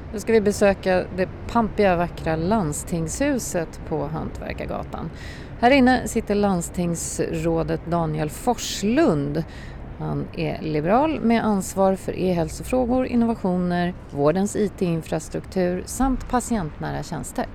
Nu ska vi besöka det pampiga vackra landstingshuset på Hantverkargatan. Här inne sitter landstingsrådet Daniel Forslund. Han är liberal med ansvar för e-hälsofrågor, innovationer, vårdens IT-infrastruktur samt patientnära tjänster.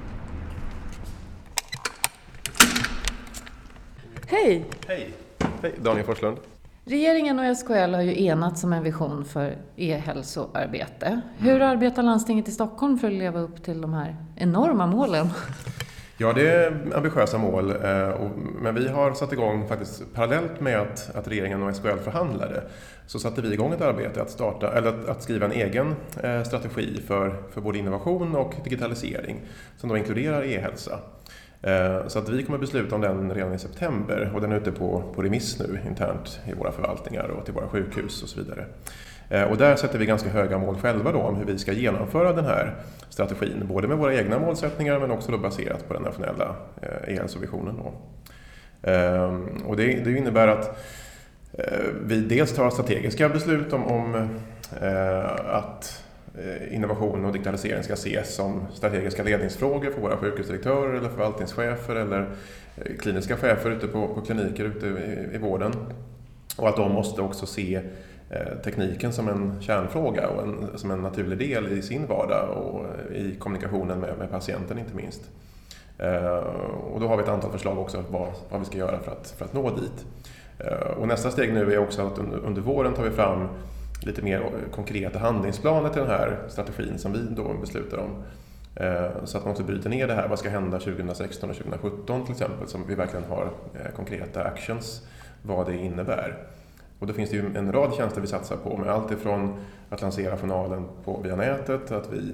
Hej! Hej! Hej, Daniel Forslund. Regeringen och SKL har ju enats om en vision för e-hälsoarbete. Hur arbetar landstinget i Stockholm för att leva upp till de här enorma målen? Ja, det är ambitiösa mål, men vi har satt igång faktiskt parallellt med att regeringen och SKL förhandlade. Så satte vi igång ett arbete att skriva en egen strategi för både innovation och digitalisering som då inkluderar e-hälsa. Så att vi kommer besluta om den redan i september och den är ute på remiss nu internt i våra förvaltningar och till våra sjukhus och så vidare. Och där sätter vi ganska höga mål själva då om hur vi ska genomföra den här strategin, både med våra egna målsättningar men också då baserat på den nationella e-hälsovisionen då. Och det innebär att vi dels tar strategiska beslut om att innovation och digitalisering ska ses som strategiska ledningsfrågor för våra sjukhusdirektörer eller förvaltningschefer eller kliniska chefer ute på kliniker ute i vården. Och att de måste också se tekniken som en kärnfråga och som en naturlig del i sin vardag och i kommunikationen med patienten inte minst. Och då har vi ett antal förslag också vad vi ska göra för att nå dit. Och nästa steg nu är också att under våren tar vi fram lite mer konkreta handlingsplaner till den här strategin som vi då beslutar om. Så att man också bryter ner det här. Vad ska hända 2016 och 2017 till exempel, som vi verkligen har konkreta actions, vad det innebär. Och då finns det ju en rad tjänster vi satsar på, med allt ifrån att lansera journalen via nätet, att vi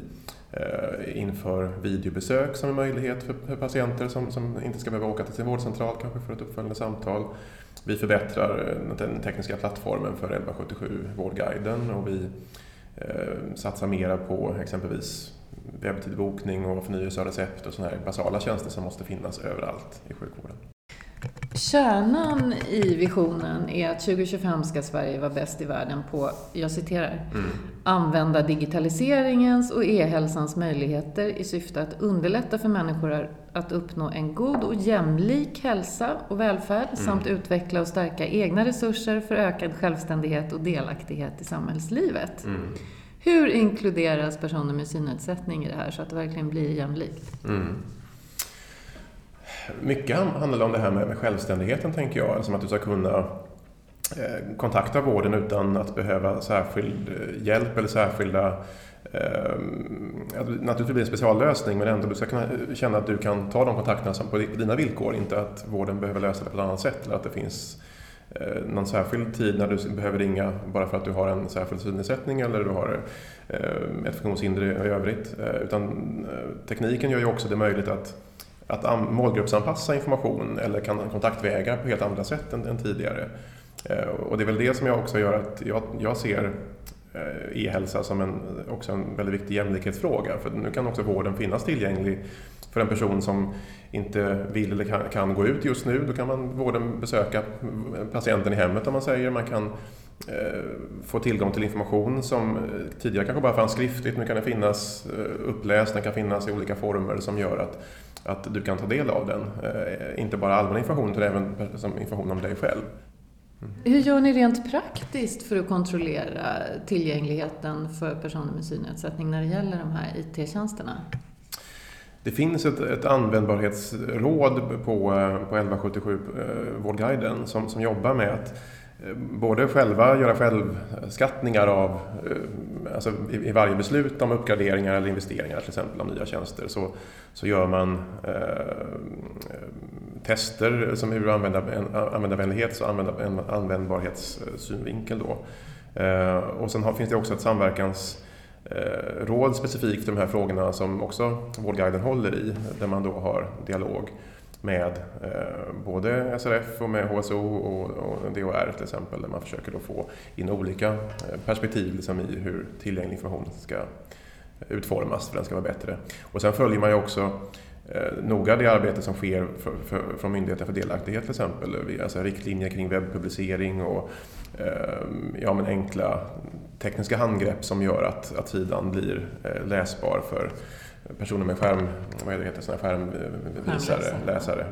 inför videobesök som en möjlighet för patienter som inte ska behöva åka till sin vårdcentral kanske för ett uppföljande samtal. Vi förbättrar den tekniska plattformen för 1177 Vårdguiden och vi satsar mera på exempelvis webbtidbokning och förnyelse av recept och sådana här basala tjänster som måste finnas överallt i sjukvården. Kärnan i visionen är att 2025 ska Sverige vara bäst i världen på, jag citerar, använda digitaliseringens och e-hälsans möjligheter i syfte att underlätta för människor att uppnå en god och jämlik hälsa och välfärd samt utveckla och stärka egna resurser för ökad självständighet och delaktighet i samhällslivet. Hur inkluderas personer med synnedsättning i det här så att det verkligen blir jämlikt? Mycket handlar om det här med självständigheten, tänker jag. Som att du ska kunna kontakta vården utan att behöva särskild hjälp eller särskilda... Naturligtvis blir det en speciallösning, men ändå du ska kunna känna att du kan ta de kontakterna på dina villkor. Inte att vården behöver lösa det på ett annat sätt eller att det finns någon särskild tid när du behöver ringa bara för att du har en särskild synnedsättning eller du har ett funktionshinder i övrigt. Utan tekniken gör ju också det möjligt att målgruppsanpassa information eller kontaktvägar på helt andra sätt än tidigare. Och det är väl det som jag också gör att jag ser e-hälsa som också en väldigt viktig jämlikhetsfråga. För nu kan också vården finnas tillgänglig för en person som inte vill eller kan gå ut just nu. Då kan vården besöka patienten i hemmet om man säger. Man kan få tillgång till information som tidigare kanske bara fanns skriftligt. Nu kan det finnas uppläst, den kan finnas i olika former som gör att du kan ta del av den. Inte bara allmän information utan även som information om dig själv. Hur gör ni rent praktiskt för att kontrollera tillgängligheten för personer med synnedsättning när det gäller de här IT-tjänsterna? Det finns ett användbarhetsråd på 1177 Vårdguiden som jobbar med att både själva göra självskattningar av, alltså i varje beslut om uppgraderingar eller investeringar till exempel om nya tjänster så gör man tester som ur användarvänlighets- och användbarhetssynvinkel då. Och sen finns det också ett samverkansråd specifikt för de här frågorna som också Vårdguiden håller i, där man då har dialog med både SRF och med HSO och DHR till exempel, där man försöker då få in olika perspektiv liksom i hur tillgänglig information ska utformas för att den ska vara bättre. Och sen följer man ju också noga det arbete som sker från myndigheter för delaktighet till exempel, alltså riktlinjer kring webbpublicering och enkla tekniska handgrepp som gör att sidan blir läsbar för personer med skärmläsare.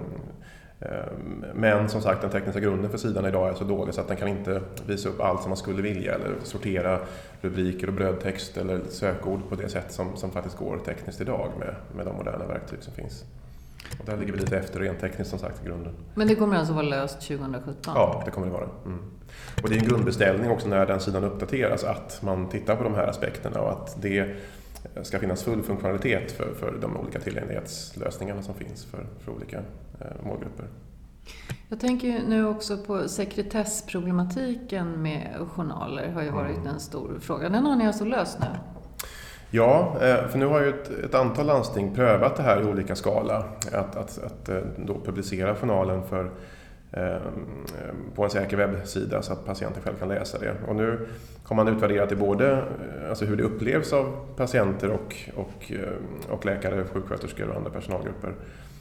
Men som sagt, den tekniska grunden för sidan idag är så dålig så att den kan inte visa upp allt som man skulle vilja eller sortera rubriker och brödtext eller sökord på det sätt som faktiskt går tekniskt idag med de moderna verktyg som finns. Och där ligger vi lite efter rent tekniskt som sagt i grunden. Men det kommer alltså vara löst 2017? Ja, det kommer det vara. Och det är en grundbeställning också när den sidan uppdateras att man tittar på de här aspekterna och att det ska finnas full funktionalitet för de olika tillgänglighetslösningarna som finns för olika målgrupper. Jag tänker ju nu också på sekretessproblematiken med journaler har ju varit en stor fråga. Den har ni alltså löst nu? Ja, för nu har ju ett antal landsting prövat det här i olika skala. Att då publicera journalen på en säker webbsida så att patienten själv kan läsa det. Och nu har man utvärderat det både alltså hur det upplevs av patienter och läkare, sjuksköterskor och andra personalgrupper.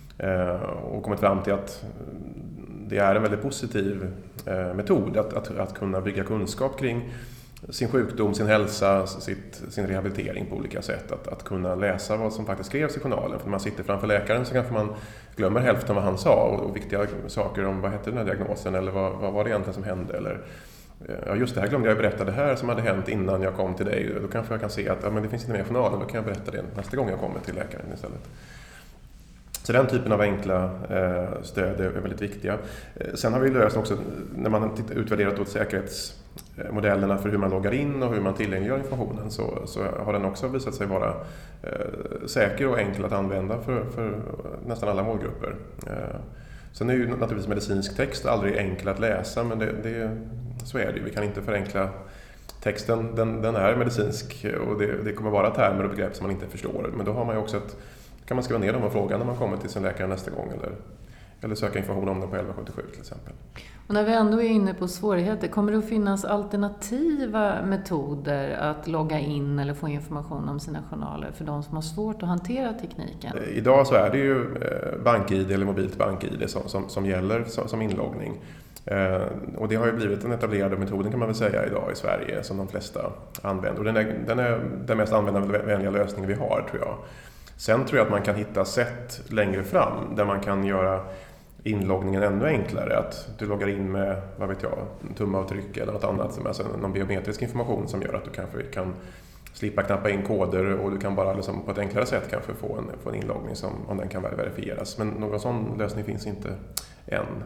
Och kommit fram till att det är en väldigt positiv metod att kunna bygga kunskap kring sin sjukdom, sin hälsa, sin rehabilitering på olika sätt. Att kunna läsa vad som faktiskt skrevs i journalen. För när man sitter framför läkaren så kanske man glömmer hälften vad han sa och viktiga saker om vad hette den här diagnosen eller vad var det egentligen som hände. Eller, ja, just det här glömde jag berätta det här som hade hänt innan jag kom till dig. Då kanske jag kan se att men det finns inte med i journalen, då kan jag berätta det nästa gång jag kommer till läkaren istället. Så den typen av enkla stöd är väldigt viktiga. Sen har vi löst också, när man har utvärderat säkerhetsmodellerna för hur man loggar in och hur man tillgängliggör informationen så har den också visat sig vara säker och enkel att använda för nästan alla målgrupper. Sen är ju naturligtvis medicinsk text aldrig enkel att läsa, men så är det ju. Vi kan inte förenkla texten, den är medicinsk och det kommer vara termer och begrepp som man inte förstår. Men då har man ju också kan man skriva ner dem och fråga när man kommer till sin läkare nästa gång eller söka information om det på 1177 till exempel. Och när vi ändå är inne på svårigheter, kommer det att finnas alternativa metoder att logga in eller få information om sina journaler för de som har svårt att hantera tekniken? Idag så är det ju BankID eller mobilt BankID som gäller som inloggning. Och det har ju blivit den etablerade metoden kan man väl säga idag i Sverige som de flesta använder. Och den är den mest användarvänliga lösningen vi har tror jag. Sen tror jag att man kan hitta sätt längre fram där man kan göra inloggningen ännu enklare. Att du loggar in med, vad vet jag, tumavtryck eller något annat, alltså någon biometrisk information som gör att du kanske kan slippa knappa in koder och du kan bara liksom på ett enklare sätt kanske få en inloggning som om den kan verifieras. Men någon sån lösning finns inte än.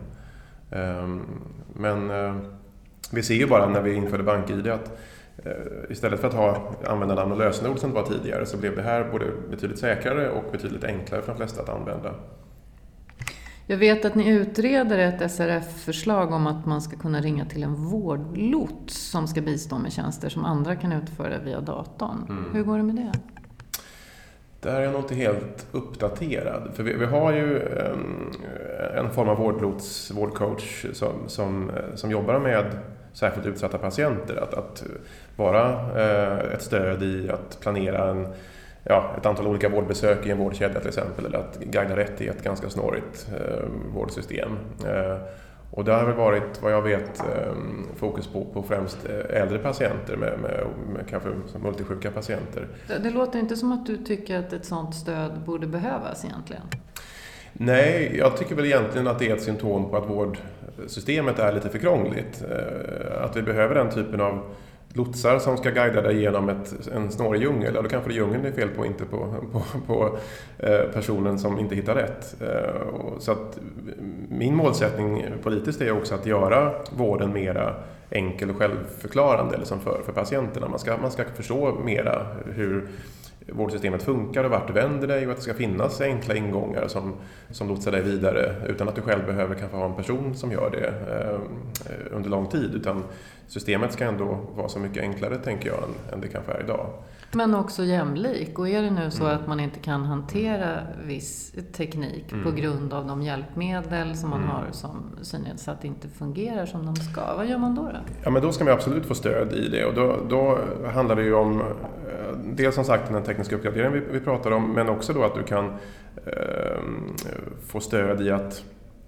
Men vi ser ju bara när vi införde BankID att istället för att använda namn och lösenord som det var tidigare så blev det här både betydligt säkrare och betydligt enklare för de flesta att använda. Jag vet att ni utreder ett SRF-förslag om att man ska kunna ringa till en vårdlots som ska bistå med tjänster som andra kan utföra via datorn. Hur går det med det? Där är jag nog inte helt uppdaterad. För vi har ju en form av vårdcoach som jobbar med särskilt utsatta patienter. Att vara ett stöd i att planera ett antal olika vårdbesök i en vårdkedja till exempel. Eller att guida rätt i ett ganska snårigt vårdsystem. Och det har väl varit, vad jag vet, fokus på främst äldre patienter med kanske multisjuka patienter. Det låter inte som att du tycker att ett sådant stöd borde behövas egentligen. Nej, jag tycker väl egentligen att det är ett symptom på att vårdsystemet är lite för krångligt. Att vi behöver den typen av lotsar som ska guida dig genom en snårig djungel. Eller kanske det djungeln är fel på, inte på personen som inte hittar rätt. Så att min målsättning politiskt är också att göra vården mera enkel och självförklarande liksom för patienterna. Man ska förstå mera hur vårdsystemet funkar och vart du vänder dig och att det ska finnas enkla ingångar som lotsar dig vidare utan att du själv behöver kanske ha en person som gör det under lång tid, utan systemet ska ändå vara så mycket enklare tänker jag än det kanske är idag. Men också jämlik, och är det nu så att man inte kan hantera viss teknik på grund av de hjälpmedel som man har som synnedsatt inte fungerar som de ska, vad gör man då? Ja, men då ska man absolut få stöd i det, och då handlar det ju om dels som sagt den tekniska uppgraderingen vi pratar om, men också då att du kan få stöd i att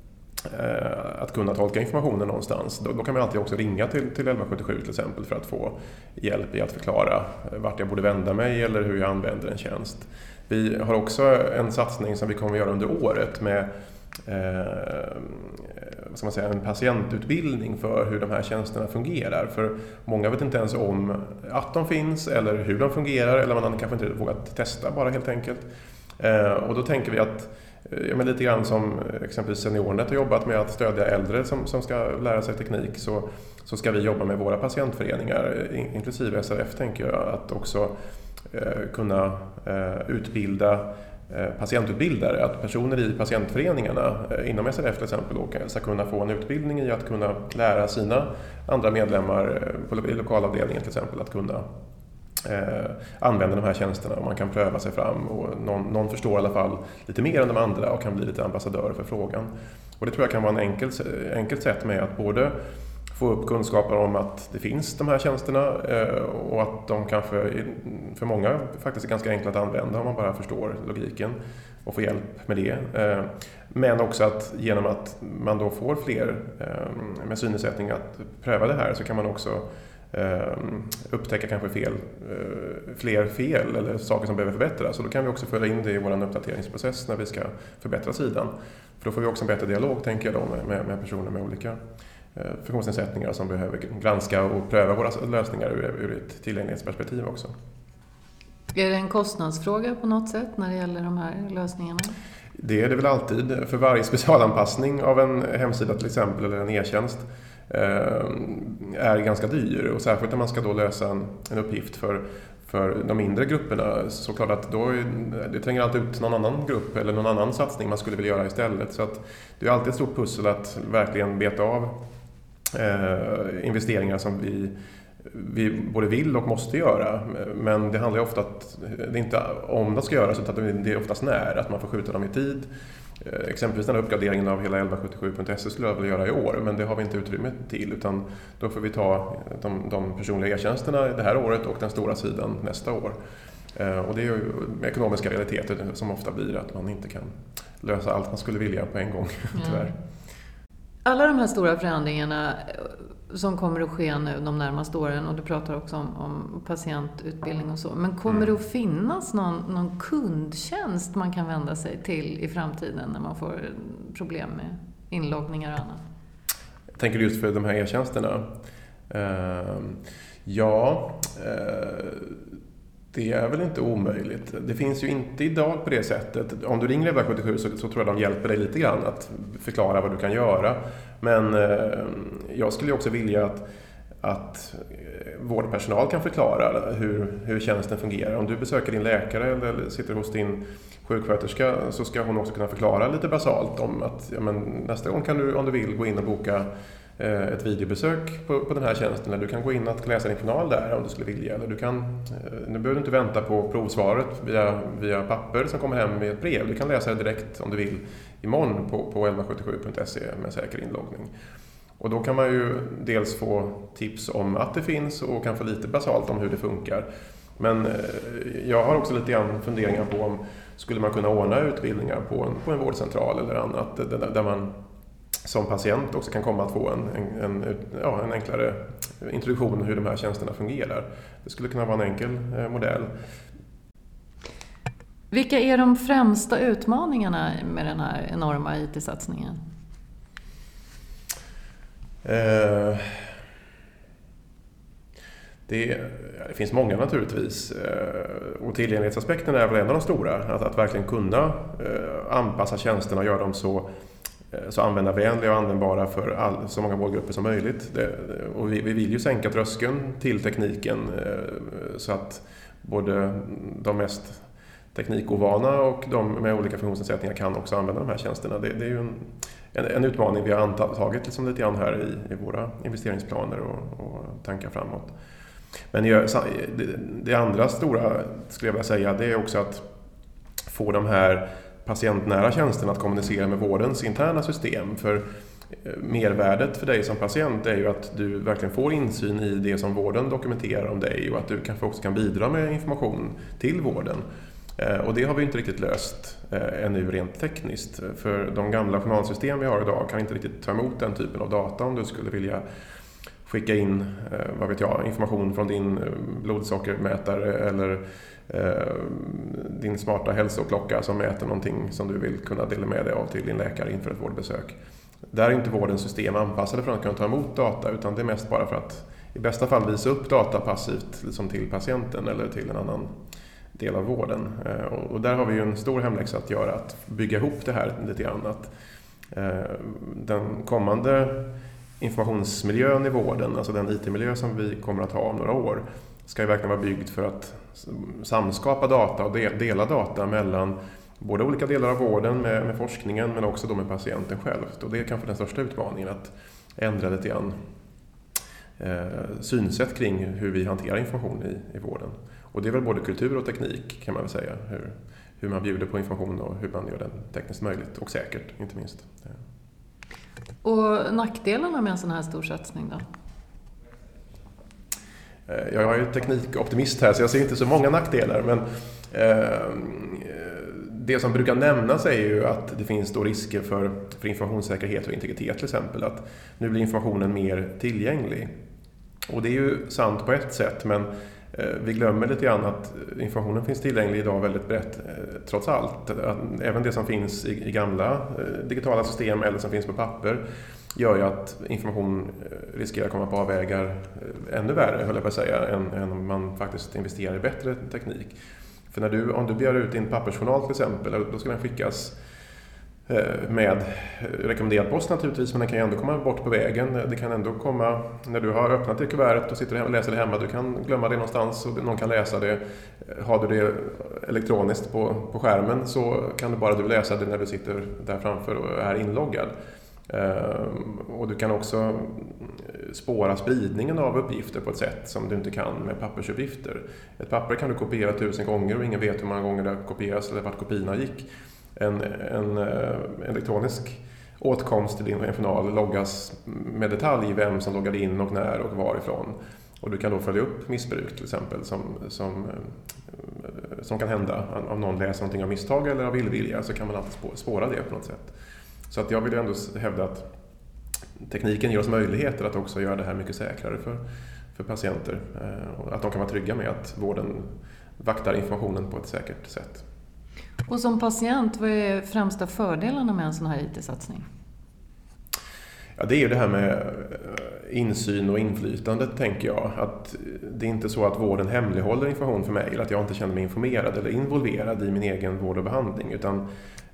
att kunna tolka informationen någonstans. Då kan man alltid också ringa till 1177 till exempel för att få hjälp i att förklara vart jag borde vända mig eller hur jag använder en tjänst. Vi har också en satsning som vi kommer att göra under året med vad ska man säga, en patientutbildning för hur de här tjänsterna fungerar. För många vet inte ens om att de finns eller hur de fungerar, eller man kanske inte vågat testa bara helt enkelt. Och då tänker vi att lite grann som exempelvis SeniorNet har jobbat med att stödja äldre som ska lära sig teknik, så ska vi jobba med våra patientföreningar, inklusive SRF tänker jag, att också kunna utbilda patientutbildare, att personer i patientföreningarna inom SRF till exempel ska kunna få en utbildning i att kunna lära sina andra medlemmar i lokalavdelningen till exempel att kunna använda de här tjänsterna, och man kan pröva sig fram och någon förstår i alla fall lite mer än de andra och kan bli lite ambassadör för frågan. Och det tror jag kan vara en enkelt sätt med att både få upp kunskaper om att det finns de här tjänsterna och att de kanske för många faktiskt är ganska enkla att använda om man bara förstår logiken och får hjälp med det. Men också att genom att man då får fler med synnedsättning att pröva det här, så kan man också upptäcka kanske fler fel eller saker som behöver förbättras. Så då kan vi också föra in det i vår uppdateringsprocess när vi ska förbättra sidan. För då får vi också en bättre dialog, tänker jag då, med personer med olika funktionsnedsättningar som behöver granska och pröva våra lösningar ur ett tillgänglighetsperspektiv också. Är det en kostnadsfråga på något sätt när det gäller de här lösningarna? Det är det väl alltid. För varje specialanpassning av en hemsida till exempel eller en e-tjänst är ganska dyr, och särskilt när man ska då lösa en uppgift för de mindre grupperna, så klart att det tränger alltid ut någon annan grupp eller någon annan satsning man skulle vilja göra istället. Så att det är alltid ett stort pussel att verkligen beta av investeringar som vi både vill och måste göra. Men det handlar ju ofta att det inte om de ska göras, utan det är oftast när, att man får skjuta dem i tid. Exempelvis den här uppgraderingen av hela 1177.se skulle jag vilja göra i år, men det har vi inte utrymme till, utan då får vi ta de personliga e-tjänsterna det här året och den stora sidan nästa år. Och det är ju ekonomiska realiteter som ofta blir att man inte kan lösa allt man skulle vilja på en gång, tyvärr. Alla de här stora förändringarna som kommer att ske nu de närmaste åren, och du pratar också om patientutbildning och så, men kommer det att finnas någon kundtjänst man kan vända sig till i framtiden när man får problem med inloggningar och annat? Tänker du just för de här e-tjänsterna? Det är väl inte omöjligt. Det finns ju inte idag på det sättet. Om du ringer 1177 så tror jag de hjälper dig lite grann att förklara vad du kan göra. Men jag skulle också vilja att vårdpersonal kan förklara hur tjänsten fungerar. Om du besöker din läkare eller sitter hos din sjuksköterska, så ska hon också kunna förklara lite basalt om att nästa gång kan du, om du vill, gå in och boka ett videobesök på den här tjänsten, eller du kan gå in och läsa din journal där om du skulle vilja, eller nu behöver du inte vänta på provsvaret via papper som kommer hem med ett brev. Du kan läsa det direkt om du vill imorgon på 1177.se med säker inloggning. Och då kan man ju dels få tips om att det finns och kan få lite basalt om hur det funkar. Men jag har också lite grann funderingar på om skulle man kunna ordna utbildningar på en vårdcentral eller annat där man som patient också kan komma att få en enklare introduktion hur de här tjänsterna fungerar. Det skulle kunna vara en enkel modell. Vilka är de främsta utmaningarna med den här enorma IT-satsningen? Det finns många naturligtvis, och tillgänglighetsaspekten är väl en av de stora, att verkligen kunna anpassa tjänsterna och göra dem så användarvänliga och användbara för så många målgrupper som möjligt. Och vi vill ju sänka tröskeln till tekniken så att både de mest teknikovana och de med olika funktionsnedsättningar kan också använda de här tjänsterna. Det är ju en utmaning vi har antagit liksom lite grann här i våra investeringsplaner och tankar framåt. Men det andra stora, skulle jag vilja säga, det är också att få de här patientnära tjänsterna att kommunicera med vårdens interna system. För mervärdet för dig som patient är ju att du verkligen får insyn i det som vården dokumenterar om dig, och att du kanske också kan bidra med information till vården. Och det har vi inte riktigt löst ännu rent tekniskt. För de gamla journalsystem vi har idag kan inte riktigt ta emot den typen av data om du skulle vilja skicka in, vad vet jag, information från din blodsockermätare eller din smarta hälsoklocka som mäter någonting som du vill kunna dela med dig av till din läkare inför ett vårdbesök. Där är inte vårdens system anpassade för att kunna ta emot data, utan det är mest bara för att i bästa fall visa upp data passivt liksom till patienten eller till en annan del av vården. Och där har vi ju en stor hemläxa att göra, att bygga ihop det här lite grann. Att den kommande informationsmiljön i vården, alltså den IT-miljö som vi kommer att ha om några år, ska ju verkligen vara byggd för att samskapa data och dela data mellan både olika delar av vården med forskningen men också då med patienten själv. Och det är kanske den största utmaningen, att ändra lite grann synsätt kring hur vi hanterar information i vården. Och det är väl både kultur och teknik kan man väl säga, hur man bjuder på information och hur man gör den tekniskt möjligt och säkert inte minst. Och nackdelarna med en sån här stor satsning då? Jag är ju teknikoptimist här så jag ser inte så många nackdelar, men det som brukar nämnas är ju att det finns då risker för informationssäkerhet och integritet till exempel, att nu blir informationen mer tillgänglig. Och det är ju sant på ett sätt, men vi glömmer lite grann att informationen finns tillgänglig idag väldigt brett trots allt. Även det som finns i gamla digitala system eller som finns på papper gör ju att information riskerar att komma på avvägar ännu värre, höll jag på att säga, än om man faktiskt investerar i bättre teknik. För om du begär ut din pappersjournal till exempel, då ska den skickas med rekommenderad post naturligtvis, men den kan ju ändå komma bort på vägen. Det kan ändå komma, när du har öppnat det kuvertet och sitter och läser det hemma, du kan glömma det någonstans och någon kan läsa det. Har du det elektroniskt på skärmen så kan du bara läsa det när du sitter där framför och är inloggad. Och du kan också spåra spridningen av uppgifter på ett sätt som du inte kan med pappersuppgifter. Ett papper kan du kopiera 1000 gånger och ingen vet hur många gånger det kopieras eller vart kopierna gick. En elektronisk åtkomst till din journal loggas med detalj vem som loggade in och när och varifrån. Och du kan då följa upp missbruk till exempel som kan hända. Om någon läser någonting av misstag eller av illvilja så kan man alltid spåra det på något sätt. Så att jag vill ändå hävda att tekniken ger oss möjligheter att också göra det här mycket säkrare för patienter. Och att de kan vara trygga med att vården vaktar informationen på ett säkert sätt. Och som patient, vad är främsta fördelarna med en sån här IT-satsning? Ja, det är ju det här med insyn och inflytande, tänker jag. Att det är inte så att vården hemlighåller information för mig eller att jag inte känner mig informerad eller involverad i min egen vård och behandling. Utan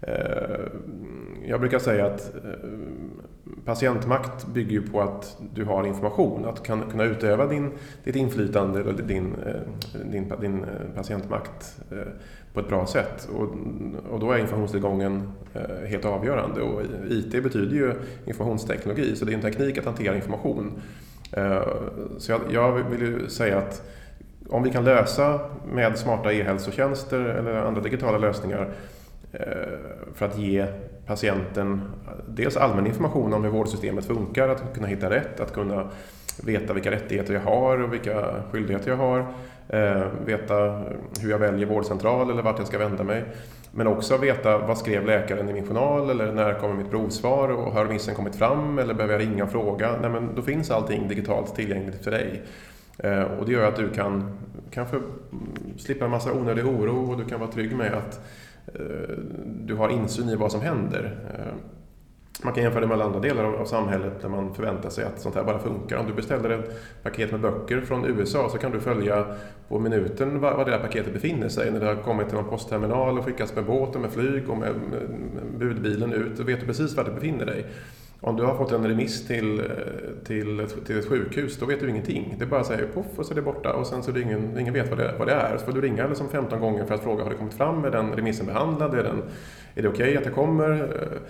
jag brukar säga att patientmakt bygger ju på att du har information. Att kunna utöva ditt inflytande eller din patientmakt på ett bra sätt. Och då är informationstillgången helt avgörande. Och IT betyder ju informationsteknologi, så det är en teknik att hantera information. Så jag vill ju säga att om vi kan lösa med smarta e-hälsotjänster eller andra digitala lösningar för att ge patienten dels allmän information om hur vårdsystemet funkar, att kunna hitta rätt, att kunna veta vilka rättigheter jag har och vilka skyldigheter jag har, veta hur jag väljer vårdcentral eller vart jag ska vända mig, men också veta vad skrev läkaren i min journal eller när kommer mitt provsvar och har remissen kommit fram eller behöver jag ringa och fråga. Nej, men då finns allting digitalt tillgängligt för dig. Och det gör att du kan kanske slippa en massa onödig oro och du kan vara trygg med att du har insyn i vad som händer. Man kan jämföra det med andra delar av samhället där man förväntar sig att sånt här bara funkar. Om du beställer ett paket med böcker från USA så kan du följa på minuten var det där paketet befinner sig. När det har kommit till någon postterminal och skickas med båt och med flyg och med budbilen ut, så vet du precis var det befinner dig. Om du har fått en remiss till ett sjukhus, då vet du ingenting. Det bara säger poff och så är det borta och sen så är det ingen vet vad det är. Så får du ringa liksom 15 gånger för att fråga, har det kommit fram? Är den remissen behandlad? Är det okej att det kommer?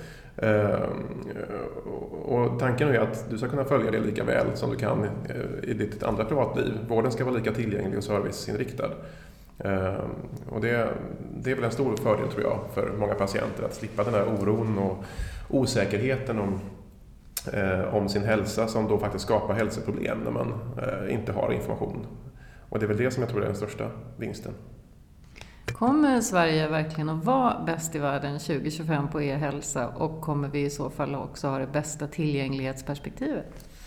Och tanken är att du ska kunna följa det lika väl som du kan i ditt andra privatliv. Vården ska vara lika tillgänglig och serviceinriktad. Och det är väl en stor fördel, tror jag, för många patienter att slippa den här oron och osäkerheten om sin hälsa som då faktiskt skapar hälsoproblem när man inte har information. Och det är väl det som jag tror är den största vinsten. Kommer Sverige verkligen att vara bäst i världen 2025 på e-hälsa, och kommer vi i så fall också ha det bästa tillgänglighetsperspektivet?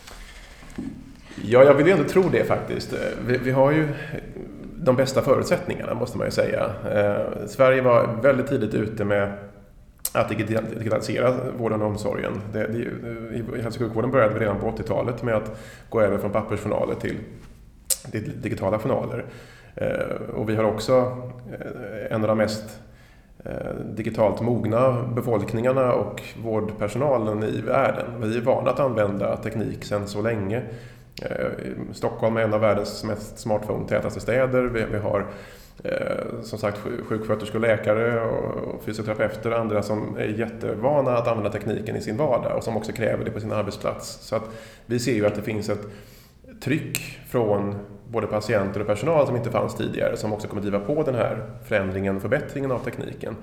Ja, jag vill ju ändå tro det faktiskt. Vi har ju de bästa förutsättningarna, måste man ju säga. Sverige var väldigt tidigt ute med att digitalisera vården och omsorgen. I hälso- och sjukvården började vi redan på 80-talet med att gå över från pappersjournaler till digitala journaler. Och vi har också en av de mest digitalt mogna befolkningarna och vårdpersonalen i världen. Vi är vana att använda teknik sedan så länge. Stockholm är en av världens mest smartphone-tätaste städer. Vi har som sagt sjuksköterskor, läkare och fysioterapeuter och andra som är jättevana att använda tekniken i sin vardag och som också kräver det på sin arbetsplats. Så att vi ser ju att det finns ett tryck från både patienter och personal som inte fanns tidigare, som också kommer driva på den här förändringen och förbättringen av tekniken.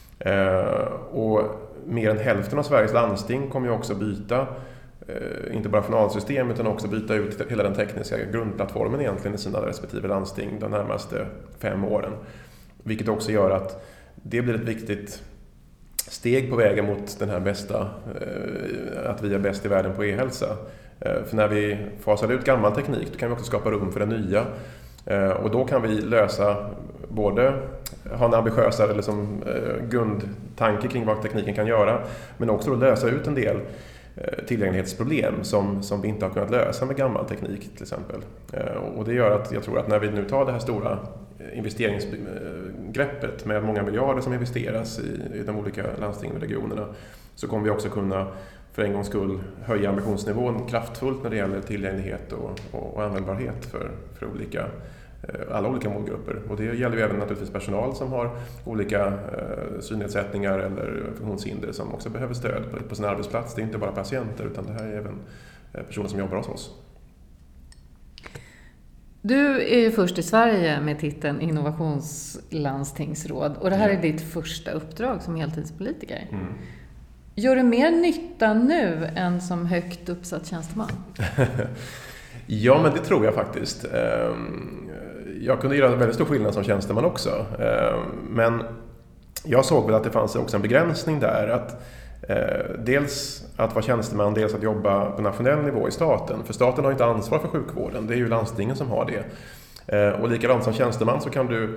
Och mer än hälften av Sveriges landsting kommer ju också byta inte bara journalsystem utan också byta ut hela den tekniska grundplattformen egentligen i sina respektive landsting de närmaste 5 åren. Vilket också gör att det blir ett viktigt steg på vägen mot den här bästa, att vi är bäst i världen på e-hälsa. För när vi fasar ut gammal teknik, då kan vi också skapa rum för det nya. Och då kan vi lösa både, ha en ambitiösare liksom, grundtanke kring vad tekniken kan göra, men också då lösa ut en del tillgänglighetsproblem som vi inte har kunnat lösa med gammal teknik till exempel. Och det gör att jag tror att när vi nu tar det här stora investeringsgreppet med många miljarder som investeras i de olika landstingen och regionerna, så kommer vi också kunna för en gångs skull höja ambitionsnivån kraftfullt när det gäller tillgänglighet och användbarhet för alla olika målgrupper. Och det gäller ju även naturligtvis personal som har olika synnedsättningar eller funktionshinder som också behöver stöd på sin arbetsplats. Det är inte bara patienter utan det här är även personer som jobbar hos oss. Du är ju först i Sverige med titeln innovationslandstingsråd och det här är ditt första uppdrag som heltidspolitiker. Mm. Gör du mer nytta nu än som högt uppsatt tjänsteman? Ja, men det tror jag faktiskt. Jag kunde göra en väldigt stor skillnad som tjänsteman också. Men jag såg väl att det fanns också en begränsning där. Att dels att vara tjänsteman, dels att jobba på nationell nivå i staten. För staten har inte ansvar för sjukvården, det är ju landstingen som har det. Och likadant som tjänsteman så kan du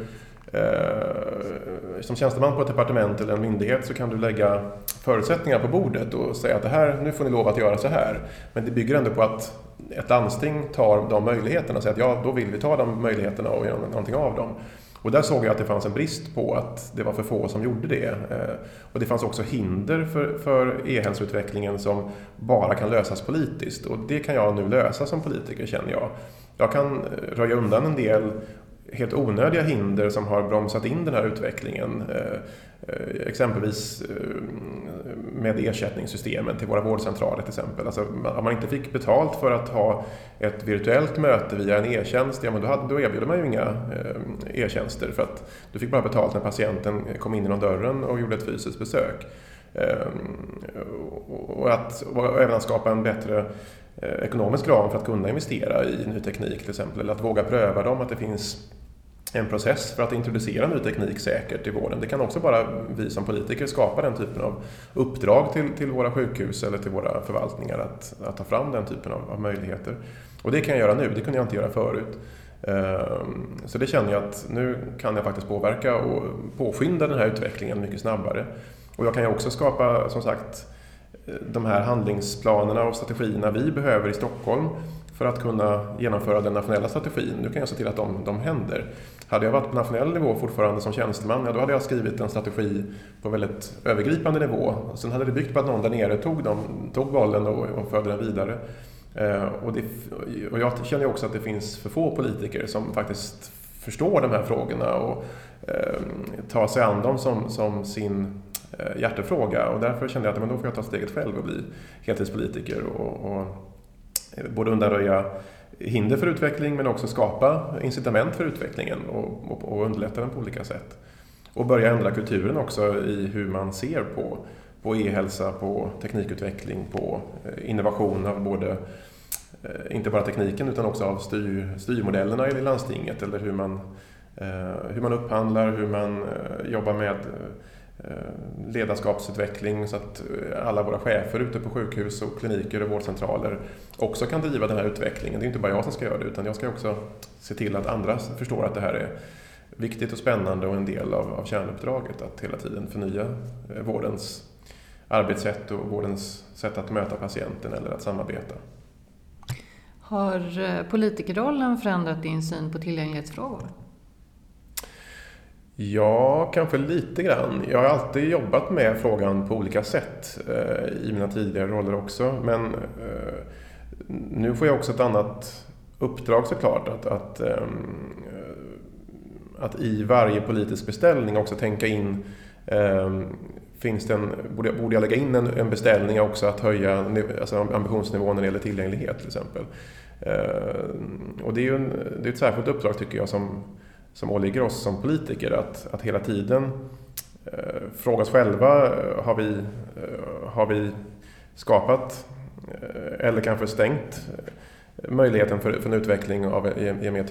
som tjänsteman på ett departement eller en myndighet så kan du lägga förutsättningar på bordet och säga att det här, nu får ni lov att göra så här. Men det bygger ändå på att ett landsting tar de möjligheterna och säger att ja, då vill vi ta de möjligheterna och göra någonting av dem. Och där såg jag att det fanns en brist på att det var för få som gjorde det. Och det fanns också hinder för e-hälsoutvecklingen som bara kan lösas politiskt. Och det kan jag nu lösa som politiker, känner jag. Jag kan röja undan en del helt onödiga hinder som har bromsat in den här utvecklingen. Exempelvis med ersättningssystemen till våra vårdcentraler till exempel. Alltså, om man inte fick betalt för att ha ett virtuellt möte via en e-tjänst, ja, men då erbjuder man ju inga e-tjänster för att du fick bara betalt när patienten kom in genom dörren och gjorde ett fysiskt besök. Och även att skapa en bättre ekonomisk ram för att kunna investera i ny teknik till exempel, eller att våga pröva dem, att det finns en process för att introducera ny teknik säkert i vården. Det kan också bara vi som politiker skapa den typen av uppdrag till våra sjukhus eller till våra förvaltningar att ta fram den typen av möjligheter. Och det kan jag göra nu, det kunde jag inte göra förut. Så det känner jag att nu kan jag faktiskt påverka och påskynda den här utvecklingen mycket snabbare. Och jag kan ju också skapa, som sagt, de här handlingsplanerna och strategierna vi behöver i Stockholm för att kunna genomföra den nationella strategin. Nu kan jag se till att de händer. Hade jag varit på nationell nivå fortfarande som tjänsteman, ja, då hade jag skrivit en strategi på väldigt övergripande nivå. Sen hade det byggt på att någon där nere tog bollen och förde den vidare. Och jag känner också att det finns för få politiker som faktiskt förstår de här frågorna och tar sig an dem som sin hjärtefråga. Och därför kände jag att då får jag ta steget själv och bli heltidspolitiker och både undanröja hinder för utveckling men också skapa incitament för utvecklingen och underlätta den på olika sätt. Och börja ändra kulturen också i hur man ser på e-hälsa, på teknikutveckling, på innovation av både, inte bara tekniken utan också av styrmodellerna i landstinget eller hur man hur man upphandlar, hur man jobbar med ledarskapsutveckling så att alla våra chefer ute på sjukhus och kliniker och vårdcentraler också kan driva den här utvecklingen. Det är inte bara jag som ska göra det, utan jag ska också se till att andra förstår att det här är viktigt och spännande och en del av kärnuppdraget, att hela tiden förnya vårdens arbetssätt och vårdens sätt att möta patienten eller att samarbeta. Har politikerrollen förändrat din syn på tillgänglighetsfrågor? Ja, kanske lite grann. Jag har alltid jobbat med frågan på olika sätt i mina tidigare roller också. Men nu får jag också ett annat uppdrag såklart. Att i varje politisk beställning också tänka in, borde jag lägga in en beställning också att höja ambitionsnivån när det gäller tillgänglighet till exempel. Och det är ett särskilt uppdrag tycker jag som åligger oss som politiker att hela tiden fråga oss själva, har vi skapat eller kanske stängt möjligheten för en utveckling av en mer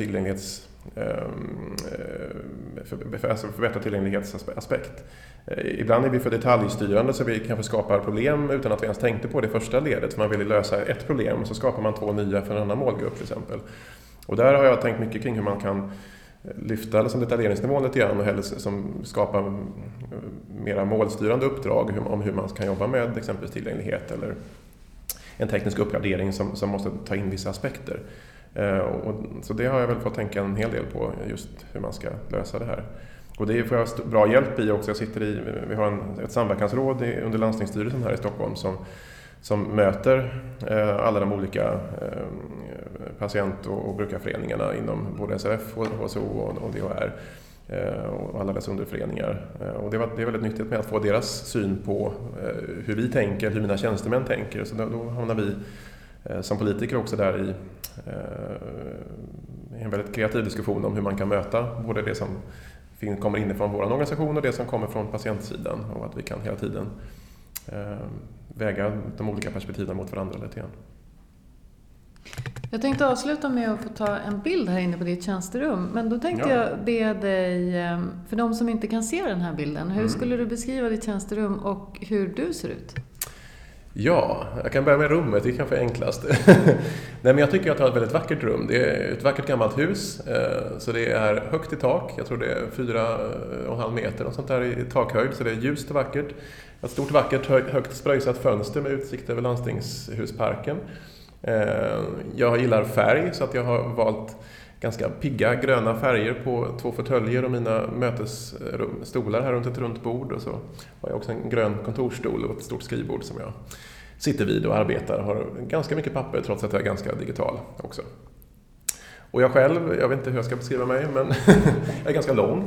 förbättrad tillgänglighetsaspekt. Ibland är vi för detaljstyrande så vi kanske skapar problem utan att vi ens tänkte på det första ledet. För man vill lösa ett problem och så skapar man 2 nya för en annan målgrupp till exempel. Och där har jag tänkt mycket kring hur man kan lyfta detaljeringsnivån lite grann och helst som skapar mera målstyrande uppdrag om hur man kan jobba med exempelvis tillgänglighet eller en teknisk uppgradering som måste ta in vissa aspekter. Så det har jag väl fått tänka en hel del på, just hur man ska lösa det här. Och det får jag bra hjälp i också. Vi har ett samverkansråd under landstingsstyrelsen här i Stockholm som möter alla de olika patient- och brukarföreningarna inom både SRF, HSO och DHR och alla dess underföreningar. Och det är väldigt nyttigt med att få deras syn på hur vi tänker, hur mina tjänstemän tänker. Så då hamnar vi som politiker också där i en väldigt kreativ diskussion om hur man kan möta både det som kommer inifrån vår organisation och det som kommer från patientsidan, och att vi kan hela tiden väga de olika perspektiven mot varandra lite grann. Jag tänkte avsluta med att få ta en bild här inne på ditt tjänsterum. Men då tänkte jag be dig, för de som inte kan se den här bilden, hur skulle du beskriva ditt tjänsterum och hur du ser ut? Ja, jag kan börja med rummet, det är kanske enklast. Nej, men jag tycker att jag har ett väldigt vackert rum. Det är ett vackert gammalt hus, så det är högt i tak. Jag tror det är 4,5 meter och sånt där i takhöjd, så det är ljust och vackert. Ett stort vackert högt spröjsat fönster med utsikt över landstingshusparken. Jag gillar färg, så att jag har valt ganska pigga gröna färger på 2 fåtöljer och mina mötesstolar här runt ett runt bord. Och så har jag också en grön kontorsstol och ett stort skrivbord som jag sitter vid och arbetar. Har ganska mycket papper trots att jag är ganska digital också. Och jag själv, jag vet inte hur jag ska beskriva mig, men jag är ganska lång.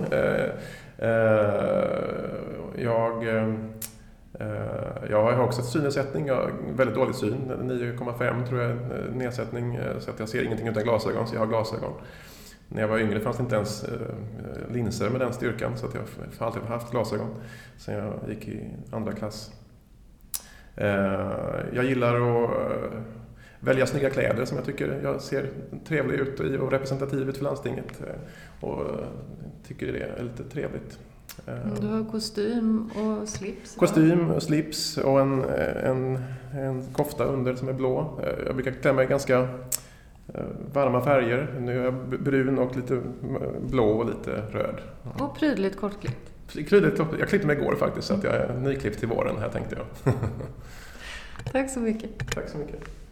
Jag har också ett synnedsättning, jag har väldigt dålig syn, 9,5 tror jag nedsättning, så att jag ser ingenting utan glasögon, så jag har glasögon. När jag var yngre fanns det inte ens linser med den styrkan, så att jag har alltid haft glasögon sen jag gick i andra klass. Jag gillar att välja snygga kläder som jag tycker jag ser trevlig ut och representativ ut för landstinget, och tycker det är lite trevligt. Du har kostym och slips? Kostym och slips och en kofta under som är blå. Jag brukar klä mig ganska varma färger. Nu är jag brun och lite blå och lite röd. Och prydligt kortklippt? Jag klippte mig igår faktiskt, så att jag är nyklippt till våren här, tänkte jag. Tack så mycket. Tack så mycket.